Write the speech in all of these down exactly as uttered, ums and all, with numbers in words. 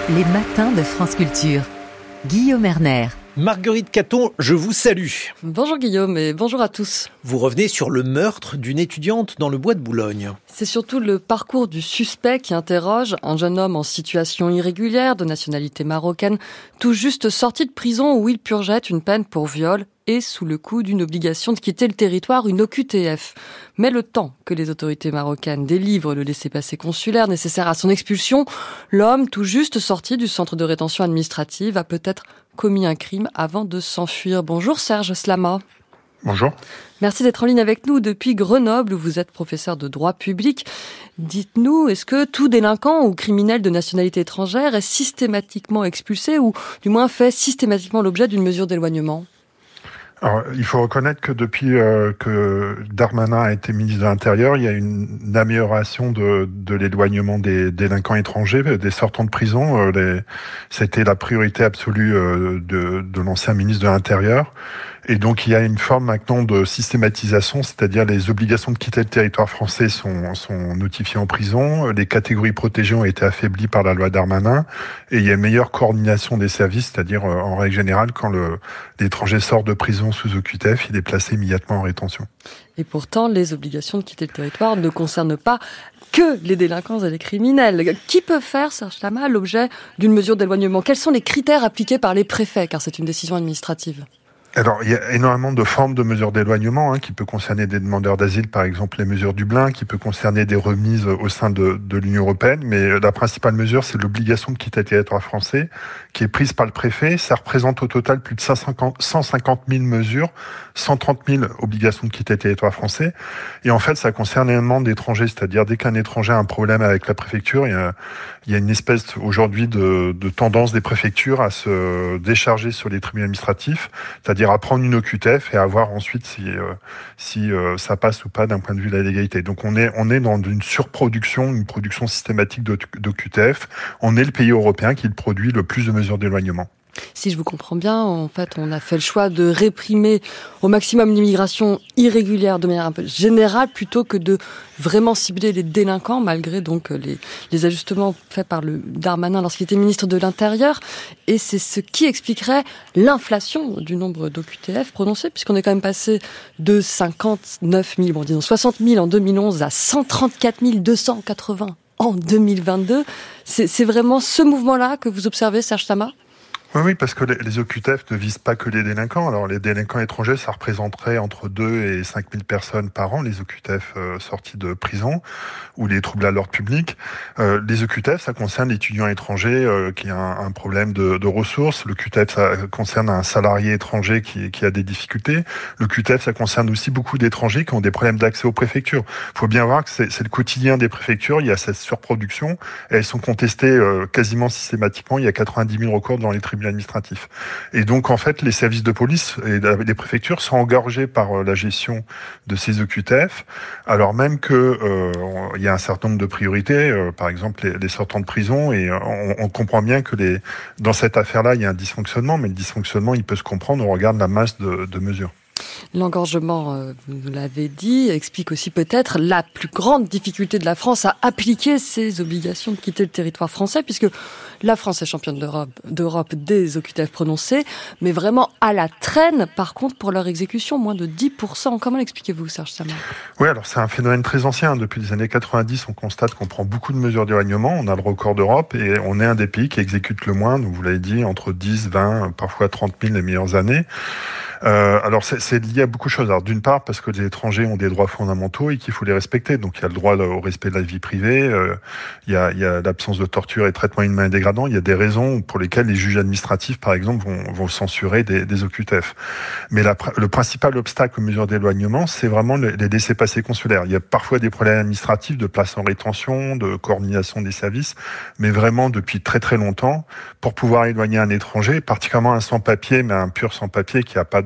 Les matins de France Culture. Guillaume Erner. Marguerite Caton, je vous salue. Bonjour Guillaume et bonjour à tous. Vous revenez sur le meurtre d'une étudiante dans le bois de Boulogne. C'est surtout le parcours du suspect qui interroge un jeune homme en situation irrégulière de nationalité marocaine, tout juste sorti de prison où il purgeait une peine pour viol et sous le coup d'une obligation de quitter le territoire, une O Q T F. Mais le temps que les autorités marocaines délivrent le laissez-passer consulaire nécessaire à son expulsion, l'homme tout juste sorti du centre de rétention administrative a peut-être commis un crime avant de s'enfuir. Bonjour Serge Slama. Bonjour. Merci d'être en ligne avec nous depuis Grenoble où vous êtes professeur de droit public. Dites-nous, est-ce que tout délinquant ou criminel de nationalité étrangère est systématiquement expulsé ou du moins fait systématiquement l'objet d'une mesure d'éloignement ? Alors, il faut reconnaître que depuis euh, que Darmanin a été ministre de l'Intérieur, il y a une, une amélioration de, de l'éloignement des, des délinquants étrangers, des sortants de prison. Euh, les, c'était la priorité absolue euh, de, de l'ancien ministre de l'Intérieur. Et donc, il y a une forme maintenant de systématisation, c'est-à-dire les obligations de quitter le territoire français sont, sont notifiées en prison, les catégories protégées ont été affaiblies par la loi Darmanin, et il y a une meilleure coordination des services, c'est-à-dire, euh, en règle générale, quand le, l'étranger sort de prison sous O Q T F, il est placé immédiatement en rétention. Et pourtant, les obligations de quitter le territoire ne concernent pas que les délinquants et les criminels. Qui peut faire, Serge Slama, l'objet d'une mesure d'éloignement ? Quels sont les critères appliqués par les préfets, car c'est une décision administrative ? Alors, il y a énormément de formes de mesures d'éloignement, hein, qui peut concerner des demandeurs d'asile, par exemple les mesures Dublin, qui peut concerner des remises au sein de, de l'Union européenne. Mais la principale mesure, c'est l'obligation de quitter le territoire français, qui est prise par le préfet. Ça représente au total plus de cent cinquante mille mesures, cent trente mille obligations de quitter le territoire français. Et en fait, ça concerne énormément d'étrangers, c'est-à-dire dès qu'un étranger a un problème avec la préfecture, il y a, il y a une espèce aujourd'hui de, de tendance des préfectures à se décharger sur les tribunaux administratifs, c'est-à-dire à prendre une O Q T F et à voir ensuite si euh, si euh, ça passe ou pas d'un point de vue de la légalité. Donc on est on est dans une surproduction, une production systématique d'O Q T F. On est le pays européen qui produit le plus de mesures d'éloignement. Si je vous comprends bien, en fait, on a fait le choix de réprimer au maximum l'immigration irrégulière de manière un peu générale plutôt que de vraiment cibler les délinquants, malgré donc les, les ajustements faits par le Darmanin lorsqu'il était ministre de l'Intérieur. Et c'est ce qui expliquerait l'inflation du nombre d'O Q T F prononcés, puisqu'on est quand même passé de cinquante-neuf mille, bon disons soixante mille en deux mille onze à cent trente-quatre mille deux cent quatre-vingts en deux mille vingt-deux. C'est, c'est vraiment ce mouvement-là que vous observez, Serge Slama ? Oui, oui, parce que les O Q T F ne visent pas que les délinquants. Alors, les délinquants étrangers, ça représenterait entre deux et cinq mille personnes par an, les O Q T F euh, sortis de prison, ou les troubles à l'ordre public. Euh, les O Q T F, ça concerne l'étudiant étranger euh, qui a un, un problème de, de ressources. Le Q T F, ça concerne un salarié étranger qui, qui a des difficultés. Le Q T F, ça concerne aussi beaucoup d'étrangers qui ont des problèmes d'accès aux préfectures. Il faut bien voir que c'est, c'est le quotidien des préfectures. Il y a cette surproduction et elles sont contestées euh, quasiment systématiquement. Il y a quatre-vingt-dix mille recours dans les tribunaux administratifs. Et donc, en fait, les services de police et les préfectures sont engorgés par la gestion de ces O Q T F, alors même que euh, il y a un certain nombre de priorités, euh, par exemple les, les sortants de prison, et on, on comprend bien que les, dans cette affaire-là, il y a un dysfonctionnement, mais le dysfonctionnement, il peut se comprendre au regard de la masse de, de mesures. L'engorgement, euh, vous l'avez dit, explique aussi peut-être la plus grande difficulté de la France à appliquer ses obligations de quitter le territoire français, puisque la France est championne d'Europe, d'Europe des O Q T F prononcés, mais vraiment à la traîne, par contre, pour leur exécution, moins de dix pour cent. Comment l'expliquez-vous, Serge Slama ? Oui, alors c'est un phénomène très ancien. Depuis les années quatre-vingt-dix, on constate qu'on prend beaucoup de mesures d'éloignement. On a le record d'Europe et on est un des pays qui exécute le moins, donc vous l'avez dit, entre dix, vingt, parfois trente mille les meilleures années. Euh, alors c'est, c'est lié à beaucoup de choses. Alors d'une part parce que les étrangers ont des droits fondamentaux et qu'il faut les respecter. Donc il y a le droit au respect de la vie privée, euh, il y a, il y a l'absence de torture et de traitement inhumain et dégradant. Il y a des raisons pour lesquelles les juges administratifs, par exemple, vont, vont censurer des, des O Q T F. Mais la, le principal obstacle aux mesures d'éloignement, c'est vraiment les, les laissez-passer consulaires. Il y a parfois des problèmes administratifs de place en rétention, de coordination des services, mais vraiment depuis très très longtemps, pour pouvoir éloigner un étranger, particulièrement un sans-papier, mais un pur sans-papier qui a pas de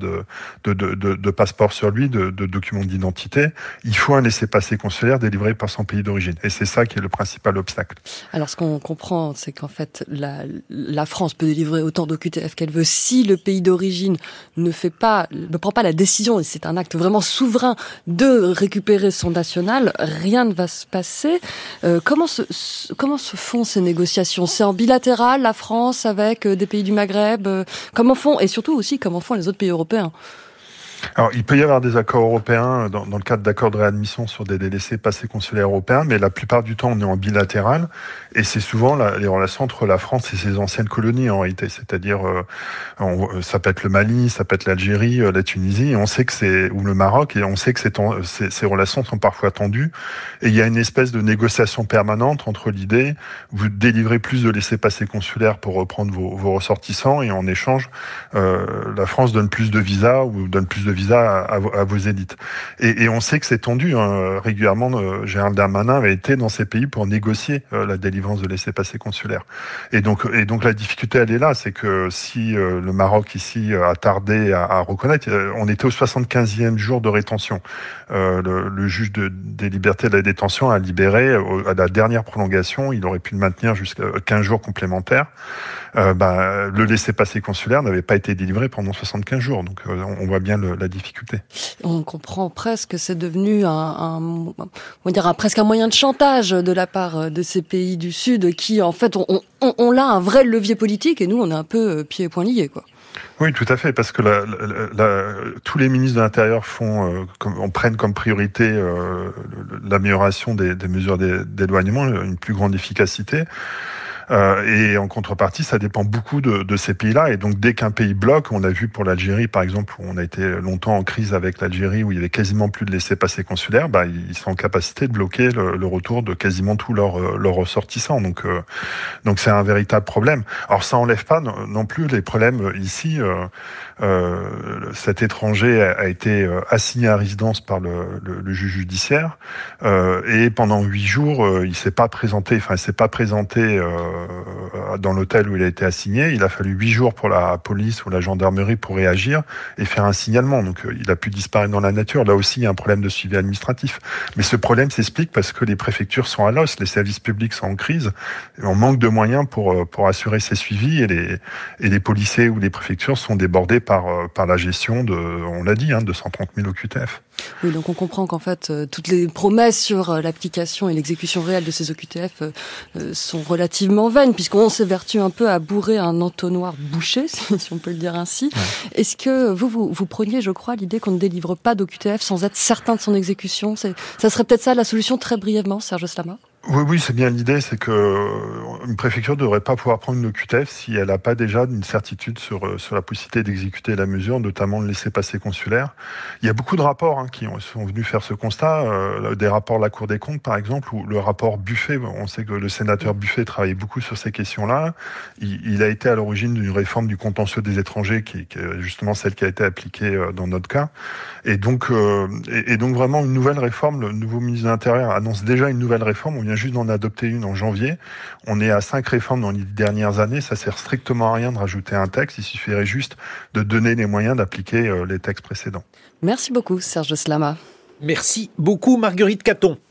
de, de, de, de, de passeport sur lui, de, de documents d'identité. Il faut un laissez-passer consulaire délivré par son pays d'origine. Et c'est ça qui est le principal obstacle. Alors, ce qu'on comprend, c'est qu'en fait, la, la France peut délivrer autant d'O Q T F qu'elle veut si le pays d'origine ne fait pas, ne prend pas la décision, et c'est un acte vraiment souverain, de récupérer son national, rien ne va se passer. Euh, comment se, comment se font ces négociations? C'est en bilatéral, la France avec des pays du Maghreb? euh, Comment font, et surtout aussi, comment font les autres pays européens? Alors, il peut y avoir des accords européens dans, dans le cadre d'accords de réadmission sur des laissez-passer consulaires européens, mais la plupart du temps, on est en bilatéral, et c'est souvent la, les relations entre la France et ses anciennes colonies, en réalité. C'est-à-dire, euh, on, ça peut être le Mali, ça peut être l'Algérie, euh, la Tunisie, et on sait que c'est, ou le Maroc, et on sait que c'est, c'est, ces relations sont parfois tendues, et il y a une espèce de négociation permanente entre l'idée, vous délivrez plus de laissez-passer consulaires pour reprendre vos, vos ressortissants, et en échange, euh, la France donne plus de visas, ou donne plus de visa à, à vos élites. Et, et on sait que c'est tendu. Hein. Régulièrement, euh, Gérald Darmanin avait été dans ces pays pour négocier euh, la délivrance de laissez-passer consulaires. Et donc, et donc la difficulté, elle est là, c'est que si euh, le Maroc ici a tardé à, à reconnaître, euh, on était au soixante-quinzième jour de rétention. Euh, le, le juge de, des libertés et de la détention a libéré euh, à la dernière prolongation, il aurait pu le maintenir jusqu'à quinze jours complémentaires. Euh, bah, le laissez-passer consulaire n'avait pas été délivré pendant soixante-quinze jours. Donc euh, on voit bien le, la difficulté. On comprend presque que c'est devenu un, un, on va dire un, presque un moyen de chantage de la part de ces pays du Sud qui, en fait, on, on, on a un vrai levier politique et nous, on est un peu pieds et poings liés, quoi. Oui, tout à fait, parce que la, la, la, tous les ministres de l'Intérieur font, euh, comme, on prenne comme priorité euh, l'amélioration des, des mesures d'éloignement, une plus grande efficacité. Euh, et en contrepartie, ça dépend beaucoup de, de ces pays-là. Et donc, dès qu'un pays bloque, on l'a vu pour l'Algérie, par exemple, où on a été longtemps en crise avec l'Algérie, où il y avait quasiment plus de laissez-passer consulaires, bah, ils sont en capacité de bloquer le, le retour de quasiment tous leurs, leurs ressortissants. Donc, euh, donc c'est un véritable problème. Alors, ça enlève pas non, non plus les problèmes ici. Euh, euh, cet étranger a, a été assigné à résidence par le, le, le juge judiciaire, euh, et pendant huit jours, euh, il s'est pas présenté, enfin, il s'est pas présenté. Euh, dans l'hôtel où il a été assigné. Il a fallu huit jours pour la police ou la gendarmerie pour réagir et faire un signalement. Donc, il a pu disparaître dans la nature. Là aussi, il y a un problème de suivi administratif. Mais ce problème s'explique parce que les préfectures sont à l'os, les services publics sont en crise. Et on manque de moyens pour, pour assurer ces suivis et les, et les policiers ou les préfectures sont débordés par, par la gestion de, on l'a dit, hein, deux cent trente mille O Q T F. Oui, donc on comprend qu'en fait, euh, toutes les promesses sur euh, l'application et l'exécution réelle de ces O Q T F euh, euh, sont relativement vaines, puisqu'on s'évertue un peu à bourrer un entonnoir bouché, si, si on peut le dire ainsi. Ouais. Est-ce que vous, vous, vous preniez, je crois, l'idée qu'on ne délivre pas d'O Q T F sans être certain de son exécution? C'est, ça serait peut-être ça la solution, très brièvement, Serge Slama? Oui, oui, c'est bien l'idée, c'est que une préfecture ne devrait pas pouvoir prendre une O Q T F si elle n'a pas déjà une certitude sur, sur la possibilité d'exécuter la mesure, notamment le laissez-passer consulaire. Il y a beaucoup de rapports hein, qui ont, sont venus faire ce constat, euh, des rapports de la Cour des comptes, par exemple, ou le rapport Buffet. On sait que le sénateur Buffet travaille beaucoup sur ces questions-là. Il, il a été à l'origine d'une réforme du contentieux des étrangers, qui, qui est justement celle qui a été appliquée dans notre cas. Et donc, euh, et, et donc vraiment une nouvelle réforme, le nouveau ministre de l'Intérieur annonce déjà une nouvelle réforme. On vient juste d'en adopter une en janvier. On est à cinq réformes dans les dernières années. Ça sert strictement à rien de rajouter un texte. Il suffirait juste de donner les moyens d'appliquer les textes précédents. Merci beaucoup, Serge Slama. Merci beaucoup, Marguerite Caton.